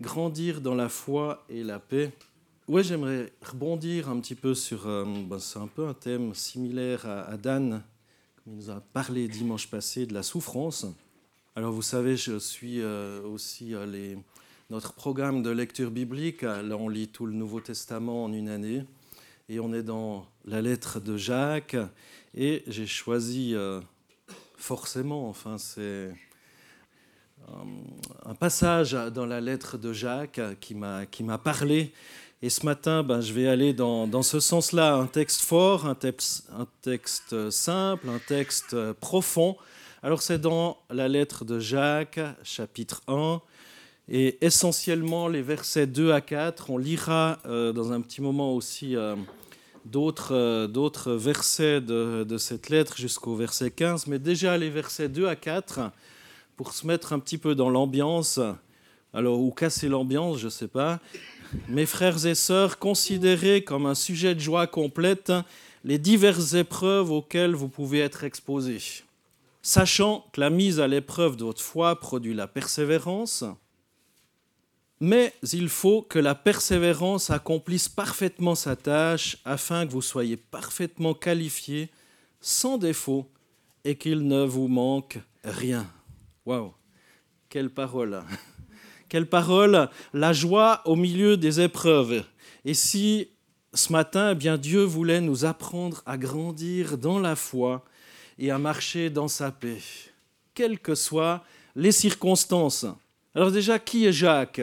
Grandir dans la foi et la paix. Ouais, j'aimerais rebondir un petit peu sur... c'est un peu un thème similaire à Dan, comme il nous a parlé dimanche passé de la souffrance. Alors vous savez, je suis aussi notre programme de lecture biblique. Là, on lit tout le Nouveau Testament en une année. Et on est dans la lettre de Jacques. Et j'ai choisi forcément, c'est... un passage dans la lettre de Jacques qui m'a parlé. Et ce matin, je vais aller dans ce sens-là. Un texte fort, un texte simple, un texte profond. Alors c'est dans la lettre de Jacques, chapitre 1, et essentiellement les versets 2 à 4. On lira dans un petit moment aussi d'autres versets de cette lettre jusqu'au verset 15. Mais déjà les versets 2 à 4... pour se mettre un petit peu dans l'ambiance, alors ou casser l'ambiance, je ne sais pas. Mes frères et sœurs, considérez comme un sujet de joie complète les diverses épreuves auxquelles vous pouvez être exposés, sachant que la mise à l'épreuve de votre foi produit la persévérance, mais il faut que la persévérance accomplisse parfaitement sa tâche afin que vous soyez parfaitement qualifiés, sans défaut, et qu'il ne vous manque rien. Waouh, quelle parole! Quelle parole! La joie au milieu des épreuves. Et si ce matin, Dieu voulait nous apprendre à grandir dans la foi et à marcher dans sa paix, quelles que soient les circonstances. Alors déjà, qui est Jacques?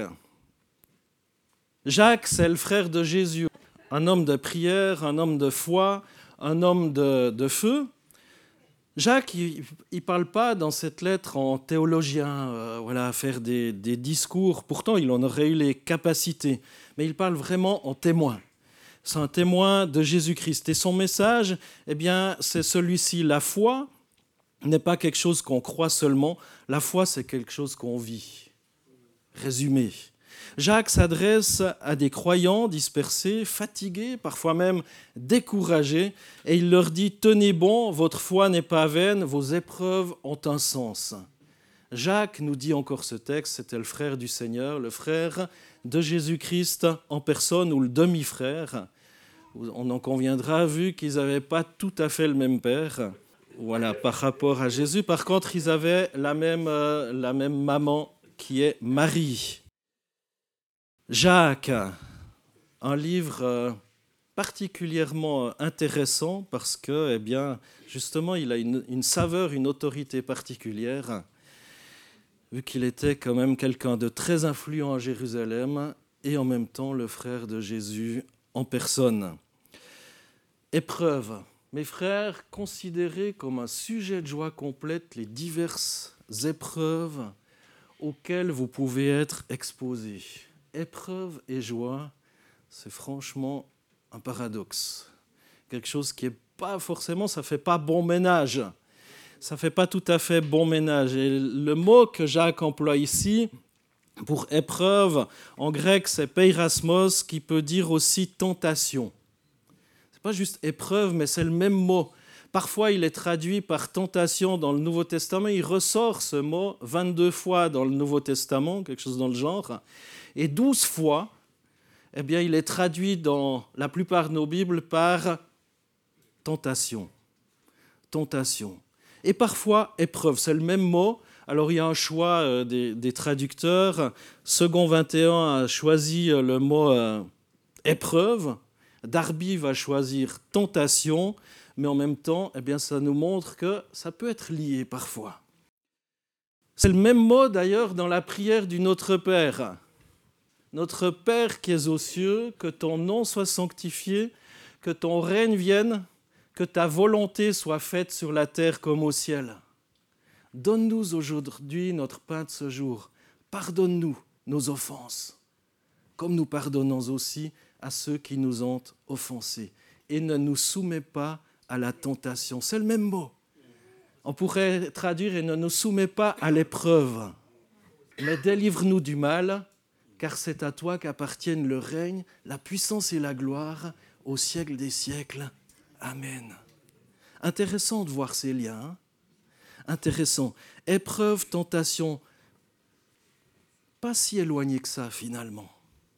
Jacques, c'est le frère de Jésus, un homme de prière, un homme de foi, un homme de feu. Jacques, il ne parle pas dans cette lettre en théologien, à faire des discours. Pourtant, il en aurait eu les capacités. Mais il parle vraiment en témoin. C'est un témoin de Jésus-Christ. Et son message, c'est celui-ci. La foi n'est pas quelque chose qu'on croit seulement. La foi, c'est quelque chose qu'on vit. Résumé. Jacques s'adresse à des croyants dispersés, fatigués, parfois même découragés, et il leur dit « Tenez bon, votre foi n'est pas vaine, vos épreuves ont un sens. » Jacques nous dit encore ce texte, c'était le frère du Seigneur, le frère de Jésus-Christ en personne, ou le demi-frère. On en conviendra, vu qu'ils n'avaient pas tout à fait le même père, par rapport à Jésus. Par contre, ils avaient la même maman qui est Marie. Jacques, un livre particulièrement intéressant parce que, justement, il a une saveur, une autorité particulière, vu qu'il était quand même quelqu'un de très influent à Jérusalem et en même temps le frère de Jésus en personne. Épreuve. Mes frères, considérez comme un sujet de joie complète les diverses épreuves auxquelles vous pouvez être exposés. Épreuve et joie, c'est franchement un paradoxe. Quelque chose qui n'est pas forcément, ça ne fait pas bon ménage. Ça ne fait pas tout à fait bon ménage. Et le mot que Jacques emploie ici, pour épreuve, en grec, c'est peirasmos, qui peut dire aussi tentation. Ce n'est pas juste épreuve, mais c'est le même mot. Parfois, il est traduit par tentation dans le Nouveau Testament. Il ressort ce mot 22 fois dans le Nouveau Testament, quelque chose dans le genre. Et 12 fois, il est traduit dans la plupart de nos Bibles par tentation. Tentation. Et parfois, épreuve. C'est le même mot. Alors, il y a un choix des traducteurs. Second 21 a choisi le mot épreuve. Darby va choisir tentation. Mais en même temps, ça nous montre que ça peut être lié parfois. C'est le même mot d'ailleurs dans la prière du Notre Père. Notre Père qui es aux cieux, que ton nom soit sanctifié, que ton règne vienne, que ta volonté soit faite sur la terre comme au ciel. Donne-nous aujourd'hui notre pain de ce jour. Pardonne-nous nos offenses, comme nous pardonnons aussi à ceux qui nous ont offensés. Et ne nous soumets pas à la tentation. C'est le même mot. On pourrait traduire « et ne nous soumets pas à l'épreuve, mais délivre-nous du mal, car c'est à toi qu'appartiennent le règne, la puissance et la gloire au siècle des siècles. Amen. » Intéressant de voir ces liens. Intéressant. Épreuve, tentation. pas si éloigné que ça finalement.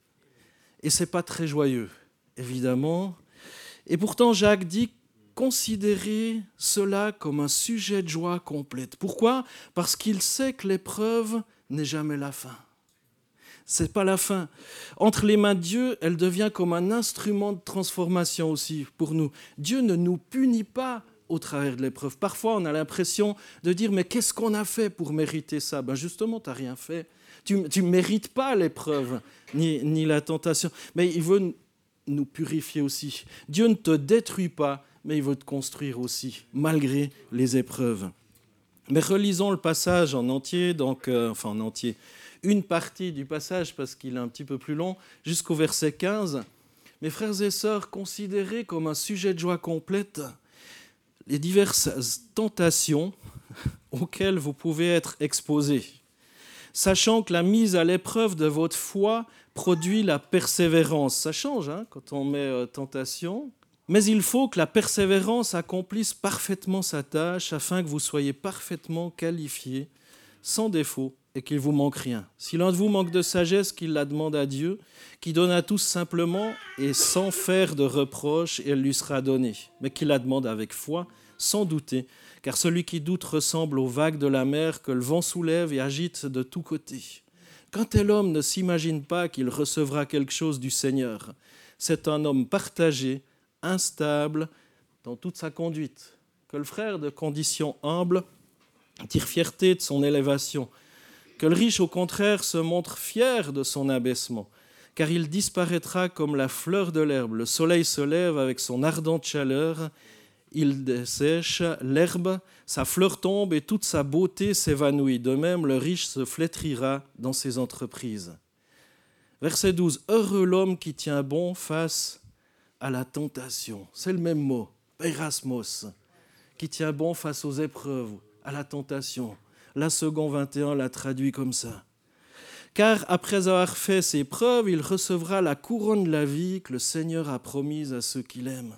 Et ce n'est pas très joyeux, évidemment. Et pourtant, Jacques dit considérez cela comme un sujet de joie complète. Pourquoi ? Parce qu'il sait que l'épreuve n'est jamais la fin. Ce n'est pas la fin. Entre les mains de Dieu, elle devient comme un instrument de transformation aussi pour nous. Dieu ne nous punit pas au travers de l'épreuve. Parfois, on a l'impression de dire « mais qu'est-ce qu'on a fait pour mériter ça ?» Ben justement, tu n'as rien fait. Tu ne mérites pas l'épreuve, ni la tentation. Mais il veut nous purifier aussi. Dieu ne te détruit pas, mais il veut te construire aussi, malgré les épreuves. Mais relisons le passage en entier, en entier, une partie du passage, parce qu'il est un petit peu plus long, jusqu'au verset 15. Mes frères et sœurs, considérez comme un sujet de joie complète les diverses tentations auxquelles vous pouvez être exposés, sachant que la mise à l'épreuve de votre foi produit la persévérance. Ça change quand on met tentation. Mais il faut que la persévérance accomplisse parfaitement sa tâche afin que vous soyez parfaitement qualifiés, sans défaut, et qu'il ne vous manque rien. Si l'un de vous manque de sagesse, qu'il la demande à Dieu, qui donne à tous simplement et sans faire de reproche, et elle lui sera donnée, mais qu'il la demande avec foi, sans douter, car celui qui doute ressemble aux vagues de la mer que le vent soulève et agite de tous côtés. Qu'un tel homme ne s'imagine pas qu'il recevra quelque chose du Seigneur. C'est un homme partagé, instable dans toute sa conduite. Que le frère de condition humble tire fierté de son élévation. Que le riche, au contraire, se montre fier de son abaissement, car il disparaîtra comme la fleur de l'herbe. Le soleil se lève avec son ardente chaleur, il dessèche l'herbe, sa fleur tombe et toute sa beauté s'évanouit. De même, le riche se flétrira dans ses entreprises. Verset 12. Heureux l'homme qui tient bon face à la tentation. C'est le même mot, peirasmos, qui tient bon face aux épreuves, à la tentation. La seconde 21 l'a traduit comme ça. Car après avoir fait ses preuves, il recevra la couronne de la vie que le Seigneur a promise à ceux qui l'aiment.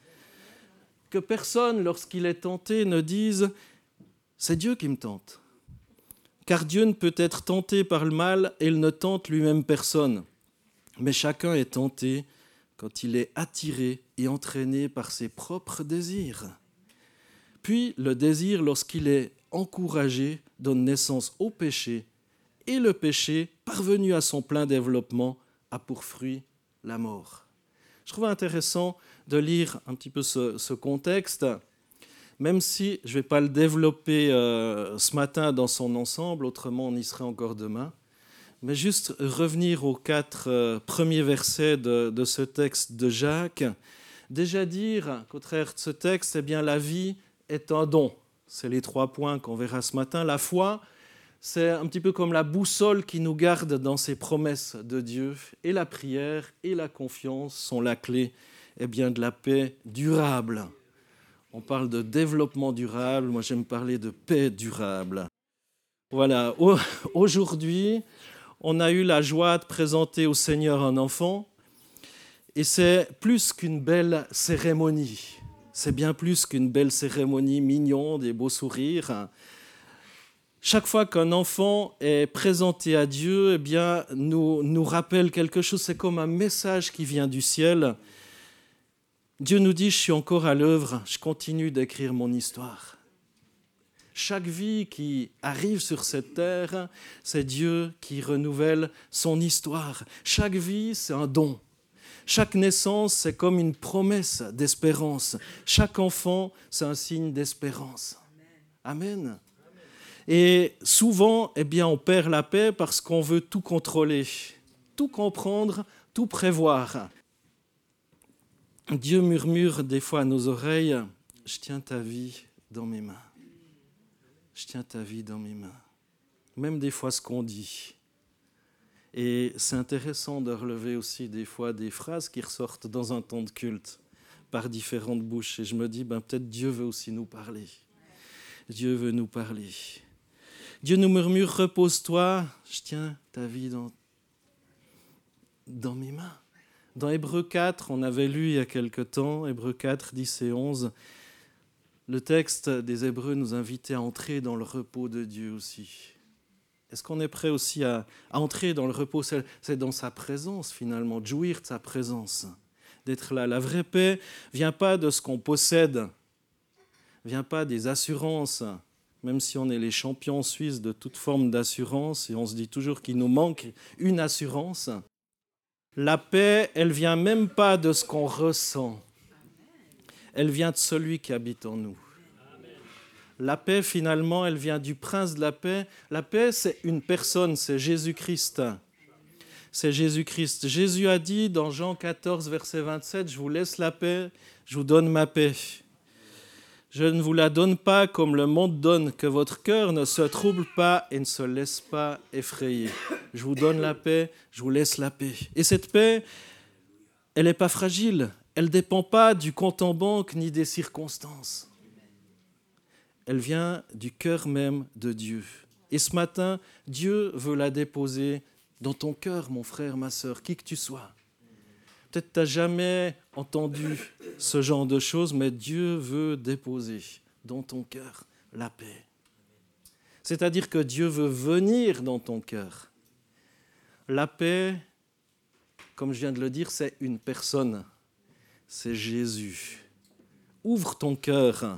Que personne, lorsqu'il est tenté, ne dise « c'est Dieu qui me tente ». Car Dieu ne peut être tenté par le mal et il ne tente lui-même personne. Mais chacun est tenté quand il est attiré et entraîné par ses propres désirs. Puis le désir, lorsqu'il est encouragé, donne naissance au péché, et le péché, parvenu à son plein développement, a pour fruit la mort. Je trouve intéressant de lire un petit peu ce contexte, même si je ne vais pas le développer ce matin dans son ensemble, autrement on y serait encore demain. Mais juste revenir aux 4 premiers versets de ce texte de Jacques. Déjà dire qu'au travers de ce texte, eh bien, la vie est un don. C'est les 3 points qu'on verra ce matin. La foi, c'est un petit peu comme la boussole qui nous garde dans ces promesses de Dieu. Et la prière et la confiance sont la clé eh bien, de la paix durable. On parle de développement durable, moi j'aime parler de paix durable. Voilà, aujourd'hui, on a eu la joie de présenter au Seigneur un enfant, et c'est plus qu'une belle cérémonie. C'est bien plus qu'une belle cérémonie, mignon, des beaux sourires. Chaque fois qu'un enfant est présenté à Dieu, eh bien, nous rappelle quelque chose. C'est comme un message qui vient du ciel. Dieu nous dit, je suis encore à l'œuvre, je continue d'écrire mon histoire. Chaque vie qui arrive sur cette terre, c'est Dieu qui renouvelle son histoire. Chaque vie, c'est un don. Chaque naissance, c'est comme une promesse d'espérance. Chaque enfant, c'est un signe d'espérance. Amen. Et souvent, eh bien, on perd la paix parce qu'on veut tout contrôler, tout comprendre, tout prévoir. Dieu murmure des fois à nos oreilles, « Je tiens ta vie dans mes mains. Je tiens ta vie dans mes mains. » Même des fois ce qu'on dit. Et c'est intéressant de relever aussi des fois des phrases qui ressortent dans un temps de culte par différentes bouches. Et je me dis, peut-être Dieu veut aussi nous parler. Dieu veut nous parler. Dieu nous murmure, repose-toi, je tiens ta vie dans mes mains. Dans Hébreux 4, on avait lu il y a quelque temps, Hébreux 4, 10 et 11, le texte des Hébreux nous invitait à entrer dans le repos de Dieu aussi. Est-ce qu'on est prêt aussi à entrer dans le repos? C'est dans sa présence, finalement, de jouir de sa présence, d'être là. La vraie paix ne vient pas de ce qu'on possède, ne vient pas des assurances, même si on est les champions suisses de toute forme d'assurance, et on se dit toujours qu'il nous manque une assurance. La paix, elle ne vient même pas de ce qu'on ressent. Elle vient de celui qui habite en nous. La paix, finalement, elle vient du prince de la paix. La paix, c'est une personne, c'est Jésus-Christ. C'est Jésus-Christ. Jésus a dit dans Jean 14, verset 27, « Je vous laisse la paix, je vous donne ma paix. Je ne vous la donne pas comme le monde donne, que votre cœur ne se trouble pas et ne se laisse pas effrayer. Je vous donne la paix, je vous laisse la paix. » Et cette paix, elle n'est pas fragile. Elle ne dépend pas du compte en banque ni des circonstances. Elle vient du cœur même de Dieu. Et ce matin, Dieu veut la déposer dans ton cœur, mon frère, ma sœur, qui que tu sois. Peut-être que tu n'as jamais entendu ce genre de choses, mais Dieu veut déposer dans ton cœur la paix. C'est-à-dire que Dieu veut venir dans ton cœur. La paix, comme je viens de le dire, c'est une personne. C'est Jésus. Ouvre ton cœur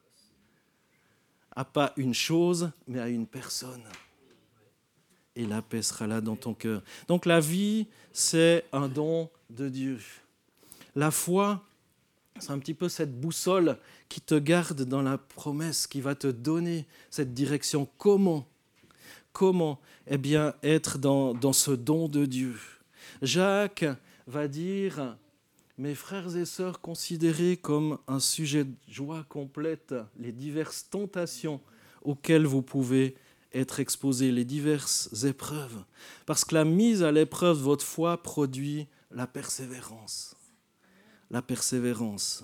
à pas une chose, mais à une personne. Et la paix sera là dans ton cœur. Donc la vie, c'est un don de Dieu. La foi, c'est un petit peu cette boussole qui te garde dans la promesse, qui va te donner cette direction. Comment eh bien, être dans ce don de Dieu. Jacques va dire... Mes frères et sœurs, considérez comme un sujet de joie complète les diverses tentations auxquelles vous pouvez être exposés, les diverses épreuves. Parce que la mise à l'épreuve de votre foi produit la persévérance. La persévérance.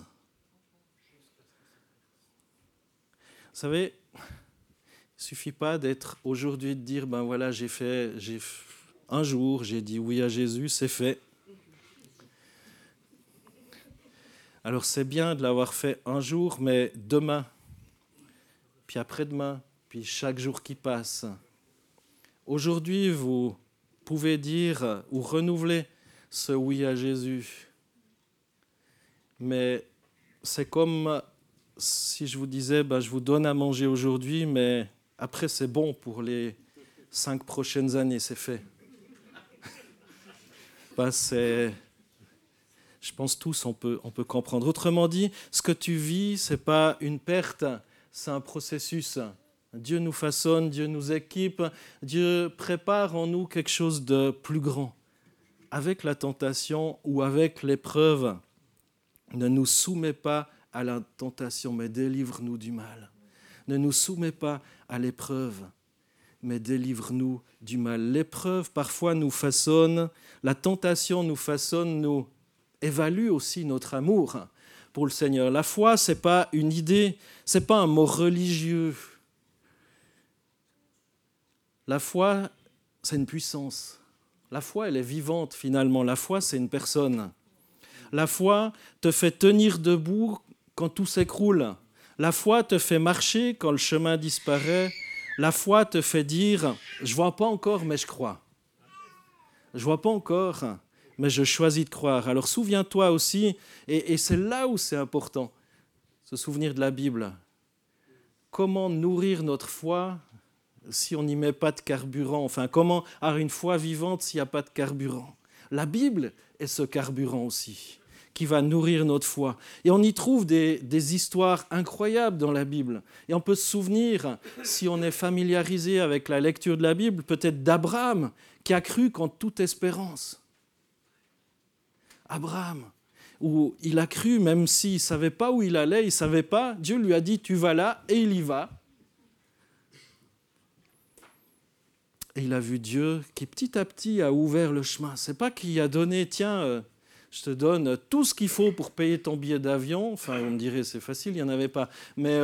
Vous savez, il ne suffit pas d'être aujourd'hui de dire, ben voilà, un jour, j'ai dit oui à Jésus, c'est fait. Alors c'est bien de l'avoir fait un jour, mais demain, puis après-demain, puis chaque jour qui passe. Aujourd'hui, vous pouvez dire ou renouveler ce oui à Jésus. Mais c'est comme si je vous disais, je vous donne à manger aujourd'hui, mais après c'est bon pour les 5 prochaines années, c'est fait. Je pense tous, on peut comprendre. Autrement dit, ce que tu vis, ce n'est pas une perte, c'est un processus. Dieu nous façonne, Dieu nous équipe, Dieu prépare en nous quelque chose de plus grand. Avec la tentation ou avec l'épreuve, ne nous soumets pas à la tentation, mais délivre-nous du mal. Ne nous soumets pas à l'épreuve, mais délivre-nous du mal. L'épreuve, parfois, nous façonne, la tentation nous façonne, nous évalue aussi notre amour pour le Seigneur. La foi, ce n'est pas une idée, ce n'est pas un mot religieux. La foi, c'est une puissance. La foi, elle est vivante finalement. La foi, c'est une personne. La foi te fait tenir debout quand tout s'écroule. La foi te fait marcher quand le chemin disparaît. La foi te fait dire « je ne vois pas encore, mais je crois ». Je ne vois pas encore, mais je choisis de croire. Alors souviens-toi aussi, et c'est là où c'est important, se souvenir de la Bible. Comment nourrir notre foi si on n'y met pas de carburant? Enfin, comment avoir une foi vivante s'il n'y a pas de carburant? La Bible est ce carburant aussi, qui va nourrir notre foi. Et on y trouve des histoires incroyables dans la Bible. Et on peut se souvenir, si on est familiarisé avec la lecture de la Bible, peut-être d'Abraham, qui a cru contre toute espérance. Abraham, où il a cru, même s'il ne savait pas où il allait, il ne savait pas, Dieu lui a dit « tu vas là » et il y va. Et il a vu Dieu qui petit à petit a ouvert le chemin. Ce n'est pas qu'il a donné « tiens, je te donne tout ce qu'il faut pour payer ton billet d'avion ». Enfin, on me dirait c'est facile, il n'y en avait pas. Mais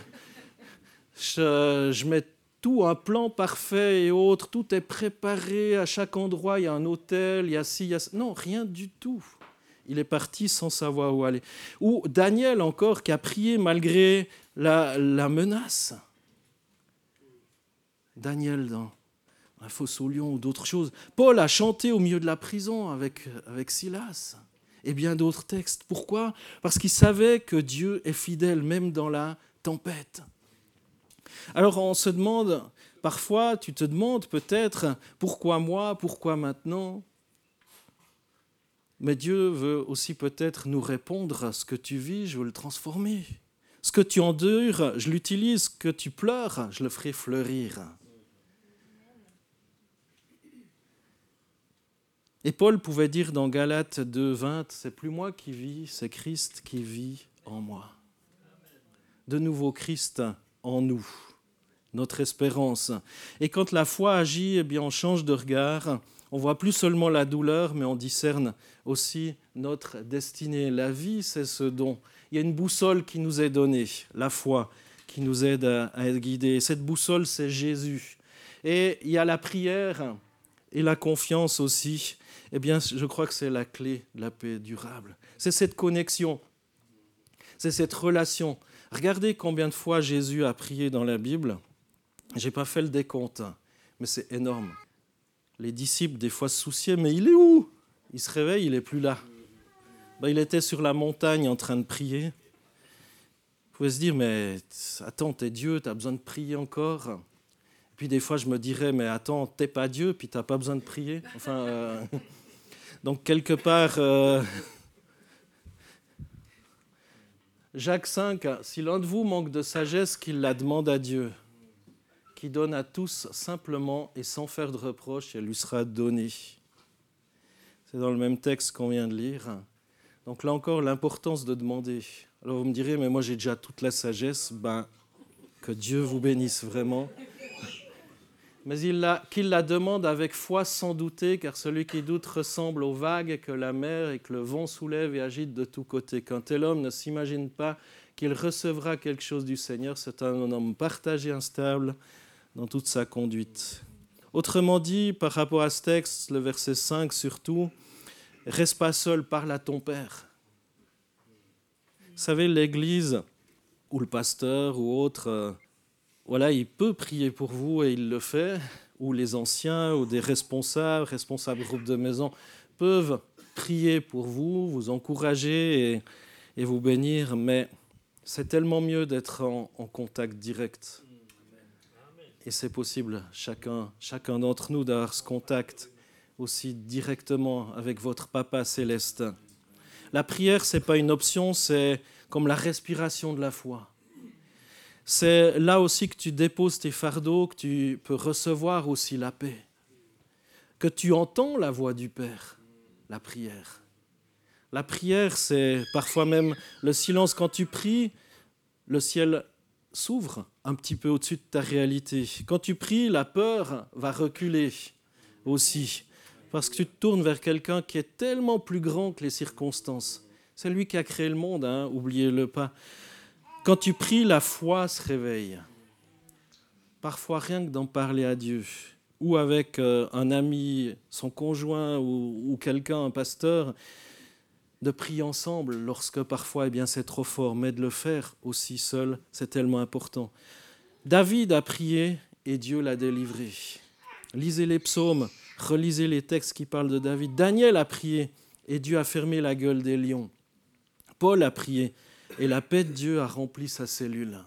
je mets tout, un plan parfait et autres, tout est préparé, à chaque endroit, il y a un hôtel, il y a ci, il y a ça. Non, rien du tout. Il est parti sans savoir où aller. Ou Daniel encore, qui a prié malgré la menace. Daniel, la fosse aux lions ou d'autres choses. Paul a chanté au milieu de la prison avec Silas et bien d'autres textes. Pourquoi ? Parce qu'il savait que Dieu est fidèle même dans la tempête. Alors on se demande, parfois tu te demandes peut-être, pourquoi moi, pourquoi maintenant ? Mais Dieu veut aussi peut-être nous répondre, ce que tu vis, je veux le transformer. Ce que tu endures, je l'utilise. Ce que tu pleures, je le ferai fleurir. Et Paul pouvait dire dans Galates 2:20, c'est plus moi qui vis, c'est Christ qui vit en moi. De nouveau Christ en nous, notre espérance. Et quand la foi agit, eh bien on change de regard. On voit plus seulement la douleur, mais on discerne aussi notre destinée. La vie, c'est ce don. Il y a une boussole qui nous est donnée, la foi, qui nous aide à être guidés. Cette boussole, c'est Jésus. Et il y a la prière et la confiance aussi. Eh bien, je crois que c'est la clé de la paix durable. C'est cette connexion, c'est cette relation. Regardez combien de fois Jésus a prié dans la Bible. Je n'ai pas fait le décompte, mais c'est énorme. Les disciples, des fois, se souciaient, mais il est où ? Il se réveille, il n'est plus là. Il était sur la montagne en train de prier. Vous pouvez se dire, mais attends, t'es Dieu, tu as besoin de prier encore ? Et puis des fois, je me dirais, mais attends, t'es pas Dieu, puis tu n'as pas besoin de prier ? Donc, quelque part, Jacques 5, si l'un de vous manque de sagesse, qu'il la demande à Dieu, qui donne à tous simplement et sans faire de reproche, elle lui sera donnée. C'est dans le même texte qu'on vient de lire. Donc là encore, l'importance de demander. Alors vous me direz, mais moi j'ai déjà toute la sagesse. Que Dieu vous bénisse vraiment. Mais qu'il la demande avec foi sans douter, car celui qui doute ressemble aux vagues que la mer et que le vent soulève et agite de tous côtés. Qu'un tel homme ne s'imagine pas qu'il recevra quelque chose du Seigneur, c'est un homme partagé, instable dans toute sa conduite. Autrement dit, par rapport à ce texte, le verset 5 surtout, « Reste pas seul, parle à ton Père ». Vous savez, l'Église, ou le pasteur, ou autre, il peut prier pour vous et il le fait, ou les anciens, ou des responsables groupes de maison, peuvent prier pour vous, vous encourager et vous bénir, mais c'est tellement mieux d'être en contact direct. Et c'est possible, chacun d'entre nous, d'avoir ce contact aussi directement avec votre Papa céleste. La prière, ce n'est pas une option, c'est comme la respiration de la foi. C'est là aussi que tu déposes tes fardeaux, que tu peux recevoir aussi la paix. Que tu entends la voix du Père, la prière. La prière, c'est parfois même le silence. Quand tu pries, le ciel s'ouvre un petit peu au-dessus de ta réalité. Quand tu pries, la peur va reculer aussi, parce que tu te tournes vers quelqu'un qui est tellement plus grand que les circonstances. C'est lui qui a créé le monde, oubliez-le pas. Quand tu pries, la foi se réveille. Parfois, rien que d'en parler à Dieu, ou avec un ami, son conjoint, ou quelqu'un, un pasteur, de prier ensemble lorsque parfois c'est trop fort, mais de le faire aussi seul, c'est tellement important. David a prié et Dieu l'a délivré. Lisez les psaumes, relisez les textes qui parlent de David. Daniel a prié et Dieu a fermé la gueule des lions. Paul a prié et la paix de Dieu a rempli sa cellule.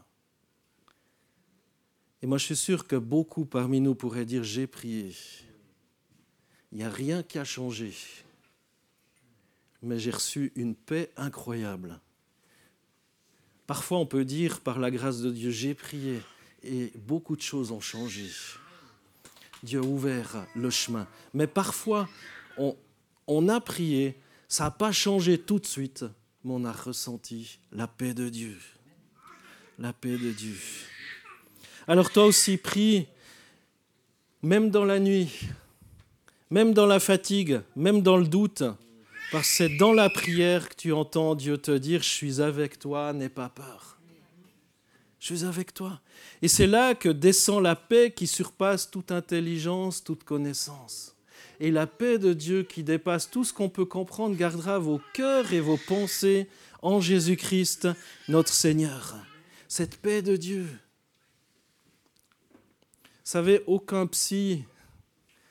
Et moi je suis sûr que beaucoup parmi nous pourraient dire « j'ai prié ». Il n'y a rien qui a changé. Mais j'ai reçu une paix incroyable. Parfois, on peut dire, par la grâce de Dieu, j'ai prié et beaucoup de choses ont changé. Dieu a ouvert le chemin. Mais parfois, on a prié, ça n'a pas changé tout de suite, mais on a ressenti la paix de Dieu. La paix de Dieu. Alors toi aussi, prie, même dans la nuit, même dans la fatigue, même dans le doute, parce que c'est dans la prière que tu entends Dieu te dire « Je suis avec toi, n'aie pas peur. Je suis avec toi. » Et c'est là que descend la paix qui surpasse toute intelligence, toute connaissance. Et la paix de Dieu qui dépasse tout ce qu'on peut comprendre gardera vos cœurs et vos pensées en Jésus-Christ, notre Seigneur. Cette paix de Dieu. Vous savez, aucun psy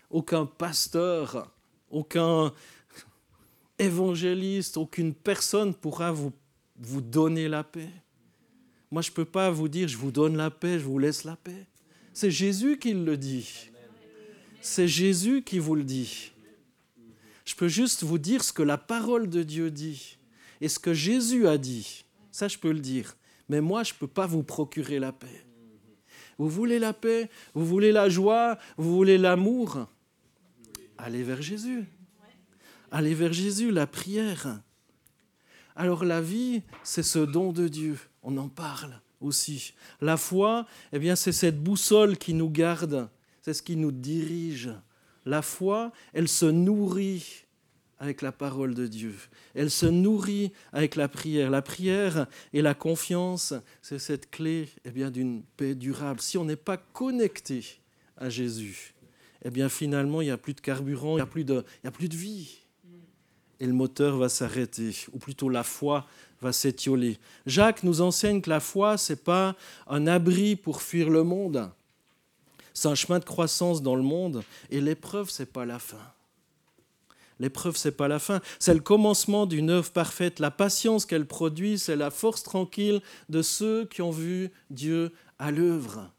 aucun pasteur, aucun évangéliste, aucune personne pourra vous donner la paix. Moi, je ne peux pas vous dire, je vous donne la paix, je vous laisse la paix. C'est Jésus qui le dit. C'est Jésus qui vous le dit. Je peux juste vous dire ce que la parole de Dieu dit et ce que Jésus a dit. Ça, je peux le dire. Mais moi, je ne peux pas vous procurer la paix. Vous voulez la paix, vous voulez la joie, vous voulez l'amour. Allez vers Jésus. Allez vers Jésus, la prière. Alors la vie, c'est ce don de Dieu. On en parle aussi. La foi, eh bien, c'est cette boussole qui nous garde. C'est ce qui nous dirige. La foi, elle se nourrit avec la parole de Dieu. Elle se nourrit avec la prière. La prière et la confiance, c'est cette clé d'une paix durable. Si on n'est pas connecté à Jésus, finalement, il n'y a plus de carburant, il n'y a plus de vie. Et le moteur va s'arrêter, ou plutôt la foi va s'étioler. Jacques nous enseigne que la foi, ce n'est pas un abri pour fuir le monde. C'est un chemin de croissance dans le monde, et l'épreuve, ce n'est pas la fin. L'épreuve, ce n'est pas la fin. C'est le commencement d'une œuvre parfaite. La patience qu'elle produit, c'est la force tranquille de ceux qui ont vu Dieu à l'œuvre.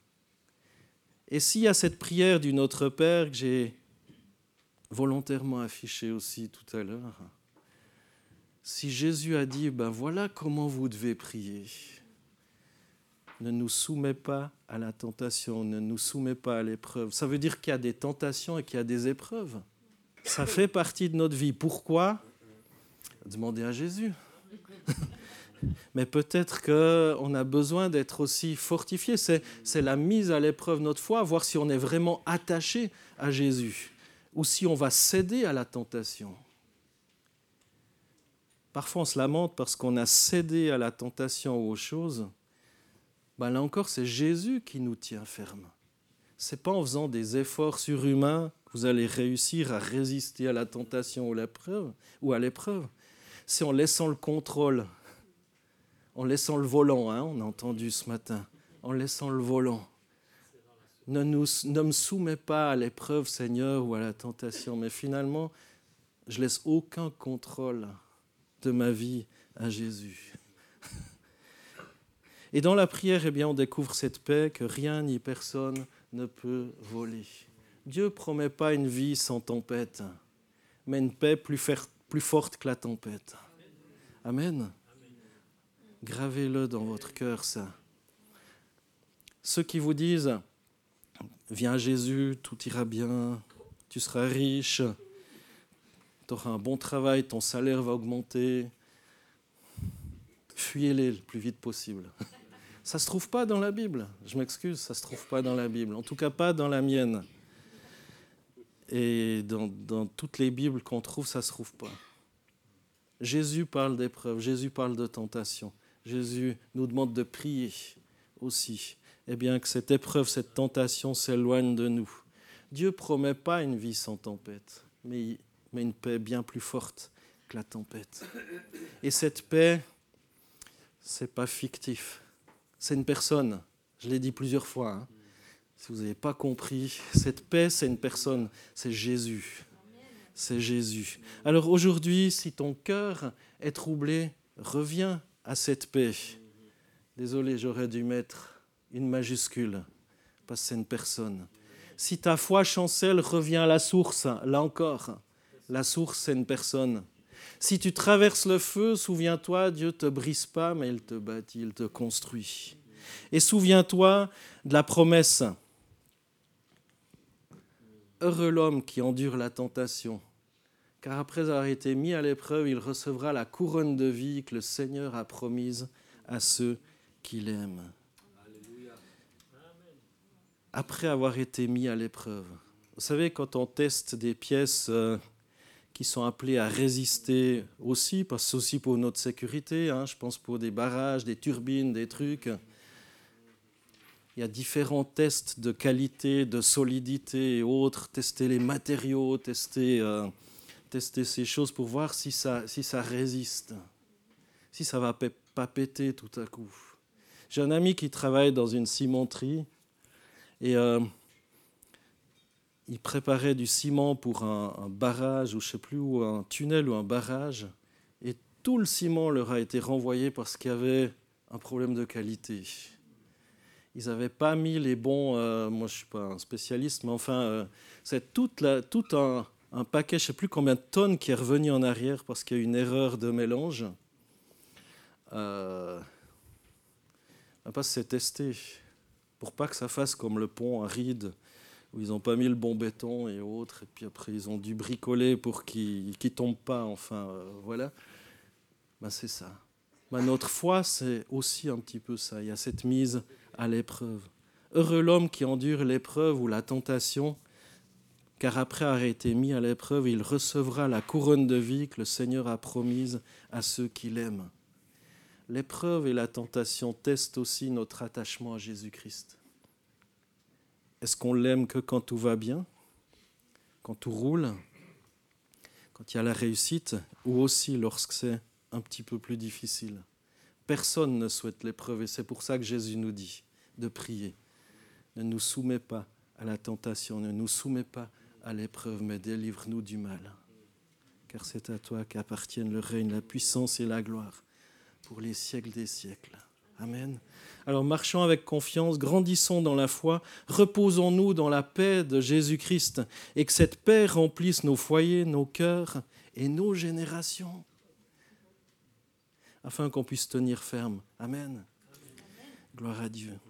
Et s'il y a cette prière du Notre Père que j'ai volontairement affichée aussi tout à l'heure, si Jésus a dit, voilà comment vous devez prier, ne nous soumets pas à la tentation, ne nous soumets pas à l'épreuve. Ça veut dire qu'il y a des tentations et qu'il y a des épreuves. Ça fait partie de notre vie. Pourquoi ? Demandez à Jésus. Mais peut-être qu'on a besoin d'être aussi fortifié. C'est la mise à l'épreuve de notre foi, voir si on est vraiment attaché à Jésus ou si on va céder à la tentation. Parfois, on se lamente parce qu'on a cédé à la tentation ou aux choses. Là encore, c'est Jésus qui nous tient ferme. Ce n'est pas en faisant des efforts surhumains que vous allez réussir à résister à la tentation ou à l'épreuve. C'est en laissant le contrôle, en laissant le volant, on a entendu ce matin, en laissant le volant. Ne me soumets pas à l'épreuve, Seigneur, ou à la tentation, mais finalement, je laisse aucun contrôle de ma vie à Jésus. Et dans la prière, on découvre cette paix que rien ni personne ne peut voler. Dieu ne promet pas une vie sans tempête, mais une paix plus forte que la tempête. Amen. Gravez-le dans votre cœur, ça. Ceux qui vous disent « Viens à Jésus, tout ira bien, tu seras riche, tu auras un bon travail, ton salaire va augmenter. » Fuyez-les le plus vite possible. Ça ne se trouve pas dans la Bible. Je m'excuse, ça ne se trouve pas dans la Bible. En tout cas, pas dans la mienne. Et dans toutes les Bibles qu'on trouve, ça ne se trouve pas. Jésus parle d'épreuves, Jésus parle de tentation. Jésus nous demande de prier aussi. Que cette épreuve, cette tentation s'éloigne de nous. Dieu ne promet pas une vie sans tempête, mais une paix bien plus forte que la tempête. Et cette paix, ce n'est pas fictif. C'est une personne. Je l'ai dit plusieurs fois. Si vous n'avez pas compris, cette paix, c'est une personne. C'est Jésus. C'est Jésus. Alors aujourd'hui, si ton cœur est troublé, reviens à cette paix. Désolé, j'aurais dû mettre une majuscule, parce que c'est une personne. Si ta foi chancelle, reviens à la source. Là encore, la source, c'est une personne. Si tu traverses le feu, souviens-toi, Dieu ne te brise pas, mais il te bâtit, il te construit. Et souviens-toi de la promesse. Heureux l'homme qui endure la tentation, car après avoir été mis à l'épreuve, il recevra la couronne de vie que le Seigneur a promise à ceux qui l'aiment. Après avoir été mis à l'épreuve. Vous savez, quand on teste des pièces qui sont appelées à résister aussi, parce que c'est aussi pour notre sécurité, je pense pour des barrages, des turbines, des trucs. Il y a différents tests de qualité, de solidité et autres, tester les matériaux, tester ces choses pour voir si ça résiste, si ça ne va pas péter tout à coup. J'ai un ami qui travaille dans une cimenterie et ils préparaient du ciment pour un barrage, ou je ne sais plus où, un tunnel ou un barrage, et tout le ciment leur a été renvoyé parce qu'il y avait un problème de qualité. Ils n'avaient pas mis les bons... moi, je ne suis pas un spécialiste, mais enfin, c'est tout un paquet, je ne sais plus combien de tonnes qui est revenu en arrière parce qu'il y a eu une erreur de mélange. C'est testé pour pas que ça fasse comme le pont à Ried, où ils n'ont pas mis le bon béton et autres, et puis après ils ont dû bricoler pour qu'il ne tombe pas, enfin, voilà. C'est ça. Notre foi, c'est aussi un petit peu ça. Il y a cette mise à l'épreuve. Heureux l'homme qui endure l'épreuve ou la tentation, car après avoir été mis à l'épreuve, il recevra la couronne de vie que le Seigneur a promise à ceux qui l'aiment. L'épreuve et la tentation testent aussi notre attachement à Jésus-Christ. Est-ce qu'on l'aime que quand tout va bien, quand tout roule, quand il y a la réussite, ou aussi lorsque c'est un petit peu plus difficile? Personne ne souhaite l'épreuve et c'est pour ça que Jésus nous dit de prier. Ne nous soumets pas à la tentation, ne nous soumets pas à l'épreuve, mais délivre-nous du mal. Car c'est à toi qu'appartiennent le règne, la puissance et la gloire pour les siècles des siècles. Amen. Alors marchons avec confiance, grandissons dans la foi, reposons-nous dans la paix de Jésus-Christ et que cette paix remplisse nos foyers, nos cœurs et nos générations afin qu'on puisse tenir ferme. Amen. Gloire à Dieu.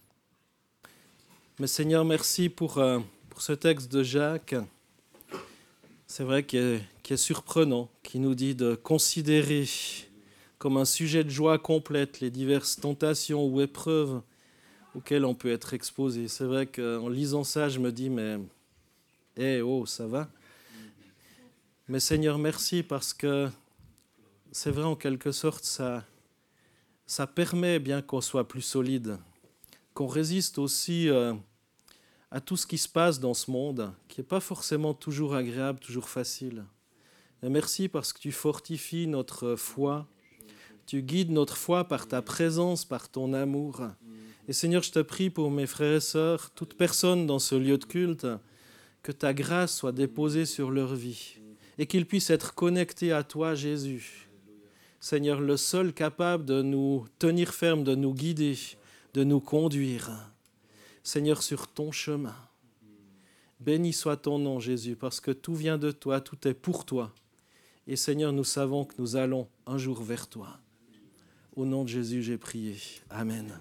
Mais Seigneur, merci pour ce texte de Jacques. C'est vrai qu'il est surprenant, qui nous dit de considérer comme un sujet de joie complète les diverses tentations ou épreuves auxquelles on peut être exposé. C'est vrai qu'en lisant ça, je me dis, mais ça va. Mais Seigneur, merci parce que c'est vrai, en quelque sorte, ça permet bien qu'on soit plus solide, qu'on résiste aussi à tout ce qui se passe dans ce monde, qui n'est pas forcément toujours agréable, toujours facile. Et merci parce que tu fortifies notre foi, tu guides notre foi par ta présence, par ton amour. Et Seigneur, je te prie pour mes frères et sœurs, toute personne dans ce lieu de culte, que ta grâce soit déposée sur leur vie et qu'ils puissent être connectés à toi, Jésus. Seigneur, le seul capable de nous tenir ferme, de nous guider, de nous conduire. Seigneur, sur ton chemin. Béni soit ton nom, Jésus, parce que tout vient de toi, tout est pour toi. Et Seigneur, nous savons que nous allons un jour vers toi. Au nom de Jésus, j'ai prié. Amen.